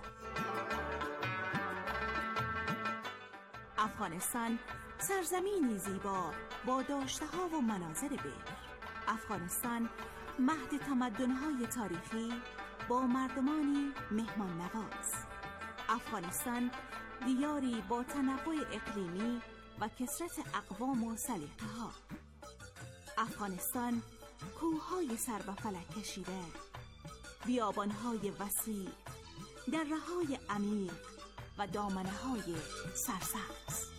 افغانستان سرزمینی زیبا با داشته‌ها و مناظر بکر. افغانستان مهد تمدن‌های تاریخی با مردمانی مهمان نواز. افغانستان دیاری با تنوع اقلیمی و کثرت اقوام و سلیقه‌ها. افغانستان کوه‌های سر به فلک کشیده، بیابان‌های وسیع، دره‌های عمیق و دامنه‌های سرسبز.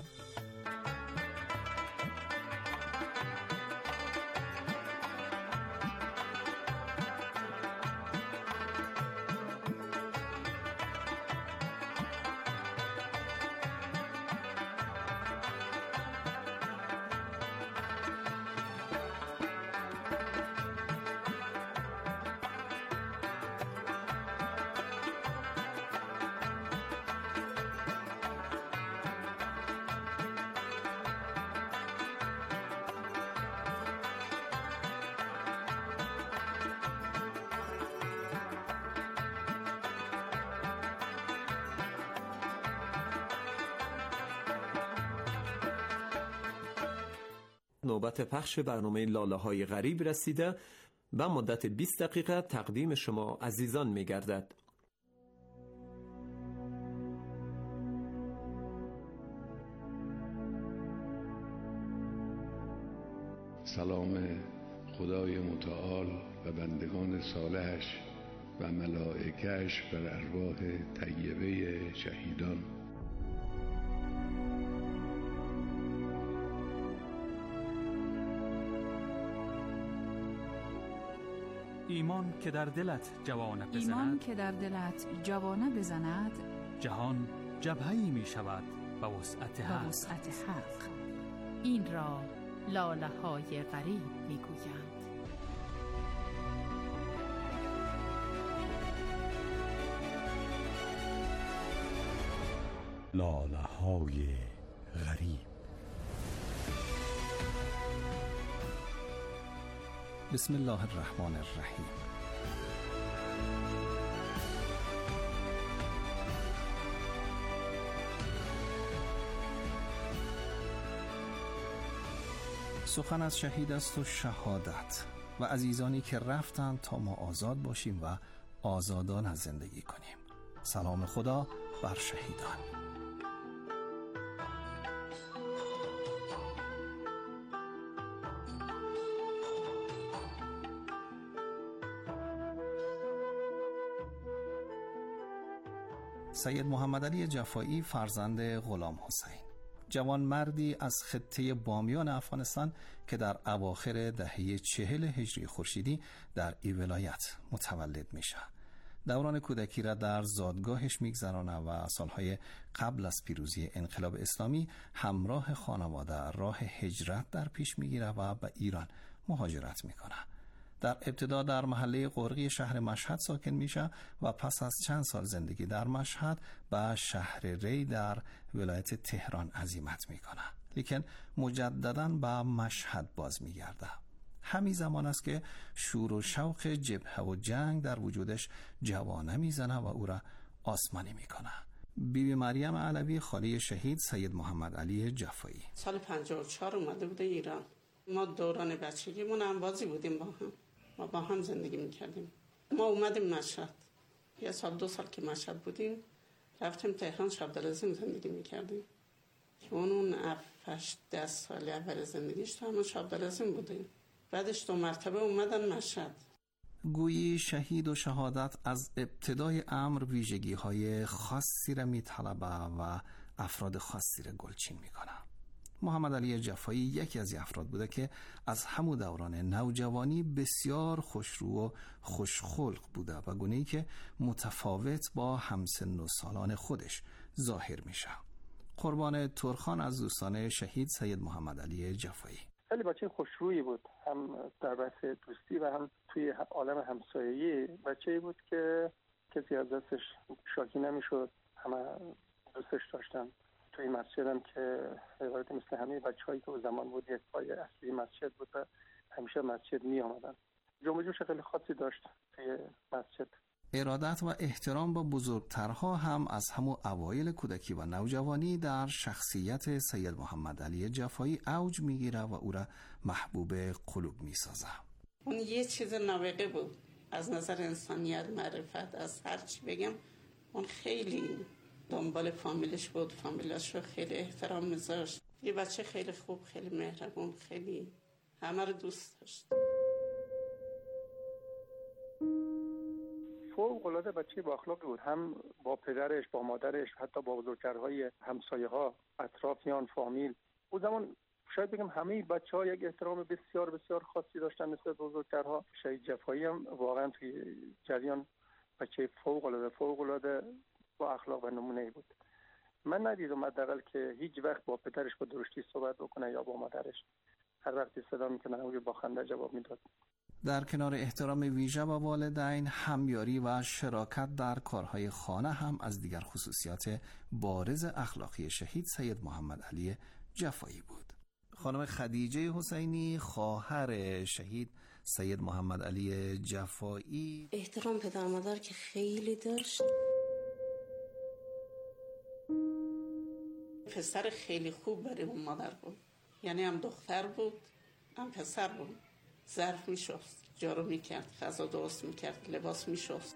نوبت پخش برنامه لاله های غریب رسیده و مدت 20 دقیقه تقدیم شما عزیزان می گردد. سلام خدای متعال و بندگان صالحش و ملائکه‌اش بر ارواح طیبه شهیدان. ایمان که در دلت جوانه بزند جهان جبهه‌ای می شود به وسعت حق. این را لاله های غریب می گویند. لاله های غریب. بسم الله الرحمن الرحیم. سخن از شهید است و شهادت و عزیزانی که رفتند تا ما آزاد باشیم و آزادان از زندگی کنیم. سلام خدا بر شهیدان. سید محمد علی جفایی فرزند غلام حسین، جوان مردی از خطه بامیان افغانستان که در اواخر دهه 40 هجری خورشیدی در این ولایت متولد میشه. دوران کودکی را در زادگاهش میگذرانه و سالهای قبل از پیروزی انقلاب اسلامی همراه خانواده راه هجرت در پیش میگیره و به ایران مهاجرت میکنه. در ابتدا در محله قرقی شهر مشهد ساکن میشه و پس از چند سال زندگی در مشهد به شهر ری در ولایت تهران عزیمت میکنه، لیکن مجدداً به مشهد باز میگرده. همین زمان است که شور و شوق جبهه و جنگ در وجودش جوانه میزنه و او را آسمانی میکنه. بیبی مریم علوی خاله شهید سید محمد علی جفایی سال 54 اومده بوده ایران. ما دوران بچگیمون هم بازی بودیم با هم. ما با هم زندگی میکردیم. ما اومدیم مشهد. یه سال 2 سال که مشهد بودیم رفتیم تهران شبدرزیم زندگی میکردیم. که اون 7-8 سال اول زندگیش تو همون شبدرزیم بودیم. بعدش 2 مرتبه اومدن مشهد. گویی شهید و شهادت از ابتدای امر ویژگی های خاصی را میطلبه و افراد خاصی را گلچین میکنه. محمد علی جفایی یکی از افراد بوده که از همون دوران نوجوانی بسیار خوشرو و خوشخلق بوده و گونه‌ای که متفاوت با همسن و سالان خودش ظاهر میشه. قربان ترخان از دوستان شهید سید محمد علی جفایی. خیلی بچه خوشرویی بود، هم در بحث دوستی و هم توی عالم همسایگی. بچه‌ای بود که کسی از دستش شاکی نمیشد، همه دوستش داشتن. توی مسجد هم که عبارت مثل همه بچه‌هایی که اون زمان بود یک پای اصلی مسجد بود و همیشه مسجد می آمدن. جنب و جوش خیلی خاصی داشت توی مسجد. ارادت و احترام به بزرگترها هم از همون اوایل کودکی و نوجوانی در شخصیت سید محمد علی جفایی اوج میگیره و او را محبوب قلوب میسازه. اون یه چیز نابغه بود از نظر انسانیت، معرفت، از هر چی بگم. اون خیلی دنبال فامیلش بود، فامیلش رو خیلی احترام میذاشت. یه بچه خیلی خوب، خیلی مهربون، خیلی همه رو دوست داشت. فوق‌العاده بچه با اخلاقی بود، هم با پدرش، با مادرش، حتی با بزرگترهای همسایه ها، اطرافیان، فامیل. اون زمان شاید بگم همه بچه‌ها یک احترام بسیار بسیار خاصی داشتن نسبت به بزرگترها. شهید جفایی هم واقعا توی جریان بچه فوق‌العاده با اخلاق و نمونه‌ای بود. من ندیدم حداقل که هیچ وقت با پدرش با درشتی صحبت بکنه یا با مادرش. هر وقت صدا میکنه او با خنده جواب میداد. در کنار احترام ویژه به والدین، همیاری و شراکت در کارهای خانه هم از دیگر خصوصیات بارز اخلاقی شهید سید محمد علی جفایی بود. خانم خدیجه حسینی خواهر شهید سید محمد علی جفایی احترام پدر مادر که خیلی داشت. پسر خیلی خوب برای اون مادر بود، یعنی هم دختر بود هم پسر بود، ظرف میشست، جارو میکرد، غذا درست میکرد، لباس میشست.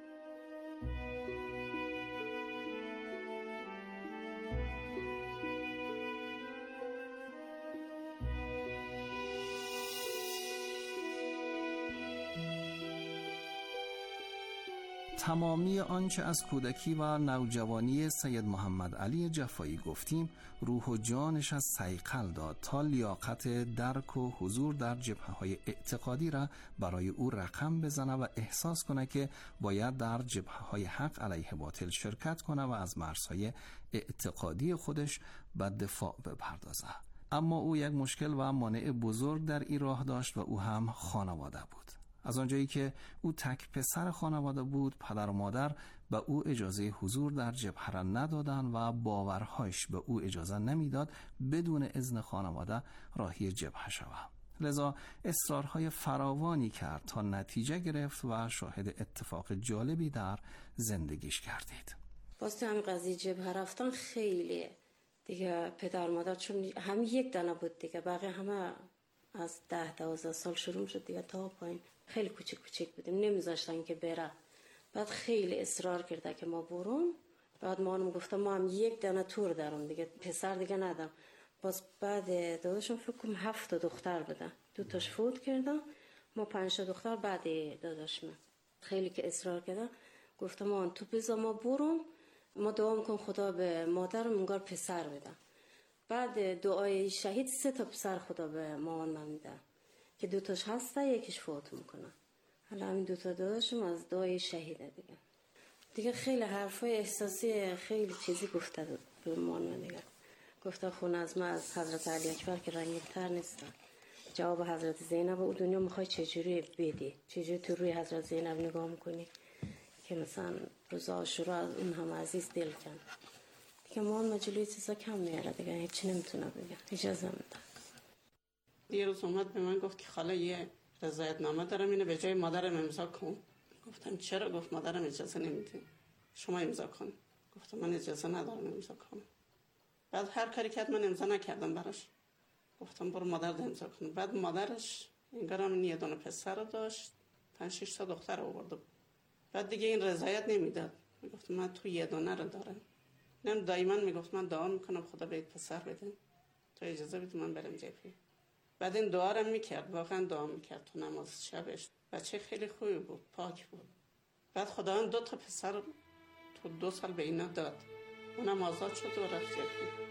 تمامی آنچه از کودکی و نوجوانی سید محمد علی جفایی گفتیم روح و جانش از صیقل داد تا لیاقت درک و حضور در جبهه‌های اعتقادی را برای او رقم بزنه و احساس کنه که باید در جبهه‌های حق علیه باطل شرکت کنه و از مرزهای اعتقادی خودش به دفاع بپردازه. اما او یک مشکل و مانع بزرگ در این راه داشت و او هم خانواده بود. از آنجایی که او تک پسر خانواده بود، پدر و مادر به او اجازه حضور در جبهه را ندادن و باورهایش به او اجازه نمیداد بدون اذن خانواده راهی جبهه شود. لذا اصرارهای فراوانی کرد تا نتیجه گرفت و شاهد اتفاق جالبی در زندگیش کردید. باز تو همین قضیه جبهه رفتن خیلی دیگه پدر مادر، چون هم یک دانه بود دیگه، بقیه همه از 10-12 سال شروع شد دیگه تا پایین. خیلی کوچک بودیم، نمیذاشتن که بره. بعد خیلی اصرار کرده که ما برون. بعد ما گفتم ما هم یک دانه تور دارم دیگه، پسر دیگه ندارم. باز بعد داداشم فکر کنم 7 دختر بودن، 2 تاش فوت کردن، ما 5 دختر بعد داداشم. خیلی که اصرار کرده، گفتم ما تو بذار ما برون، ما دعا میکنم خدا به مادرم انگار پسر بده. بعد دعای شهید 3 پسر خدا به مامان میده که 2 تاش هسته، یکیش فوت میکنه. حالا همین 2 داداشم از دعای شهیده دیگه خیلی حرفای احساسی خیلی چیزی گفته به مامان دیگه. گفته خون از ما از حضرت علی اکبر که رنگین‌تر نیستن. جواب حضرت زینب او دنیا میخوای چجوری بدی، چجوری تو روی حضرت زینب نگاه میکنی که مثلا روز عاشورا از اون هم عزیز دل کن. دیگه مامان جلوی چیزا کم میاره دیگه، هیچی نمیتونه بگه، اجازه میده. یه روز اومد به من گفت که خاله یه رضایت نامه دارم، اینو به جای مادرم امضا کن. گفتم چرا؟ گفت مادرم اجازه نمیده، شما امضا کن. گفتم من اجازه ندارم امضا کنم. بعد هر کاری کرد من امضا نکردم براش. گفتم برو مادر امضا کن. بعد مادرش انگارم یه دونه پسر داشت، 5-6 تا دختر آورده بود. بعد دیگه این رضایت نمیداد. میگفت من تو یه دونه رو دارم. نم دایما میگفت من دعا میکنم خدا بهت پسر بده، تو اجازه بده من برم جبهه. بعد این دعا رو میکرد، واقعا دعا میکرد تو نماز شبش. بچه خیلی خوبی بود، پاک بود. بعد خداوند 2 پسر تو 2 سال به اینا داد، اونم آزاد شد و رفت جبهه.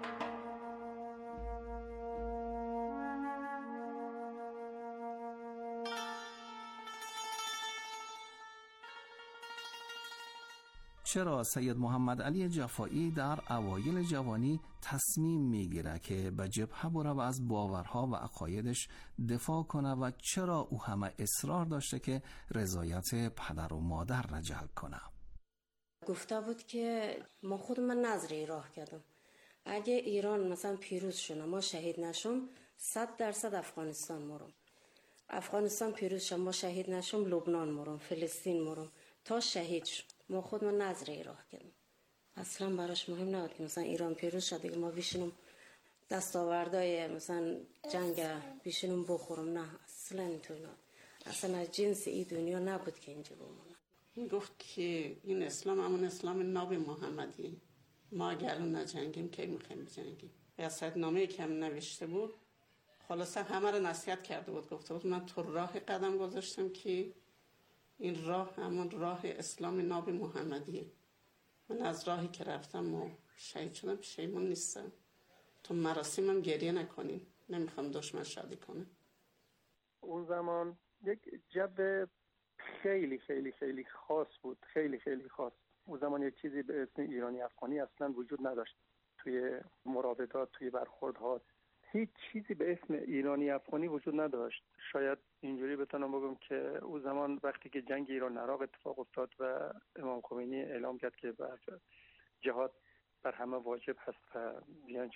چرا سید محمد علی جفایی در اوایل جوانی تصمیم میگیره که به جبهه بره و از باورها و عقایدش دفاع کنه و چرا او همه اصرار داشته که رضایت پدر و مادر را جلب کنه؟ گفته بود که ما خودم نظری راه کردم، اگه ایران مثلا پیروز شونه ما شهید نشم 100% افغانستان مرم، افغانستان پیروز شم ما شهید نشم لبنان مرم، فلسطین مرم، تا شهید شم. ما خودمون نظری راه کردیم، اصلا براش مهم نبود که مثلا ایران پیروز شد دیگه ما بیشینم دستاوردهای مثلا جنگ بیشینم بخورم، نه اصلا اینطور نه، اصلا از جنس این دنیا نبود که اینجا بمونه. گفت که این اسلام همون اسلام ناب محمدی، ما اگر نجنگیم که میخوایم بجنگیم. وصیت نامه‌ای که هم نوشته بود خلاصه همه رو نصیحت کرده بود، گفته بود من تو راه قدم گذاشتم که این راه همون راه اسلام ناب محمدیه. من از راهی که رفتم و شهید شدم پشیمون نیستم. تو مراسمم گریه نکنین، نمیخوام دشمن شادی کنه. اون زمان یک جو خیلی خیلی خیلی خاص بود، خیلی خیلی خاص. اون زمان یک چیزی به اسم ایرانی افغانی اصلا وجود نداشت توی مراودات، توی برخوردها. هیچ چیزی به اسم ایرانی افغانی وجود نداشت. شاید اینجوری بتونم بگم که اون زمان وقتی که جنگ ایران عراق اتفاق افتاد و امام خمینی اعلام کرد که جهاد بر همه واجب هست و بیان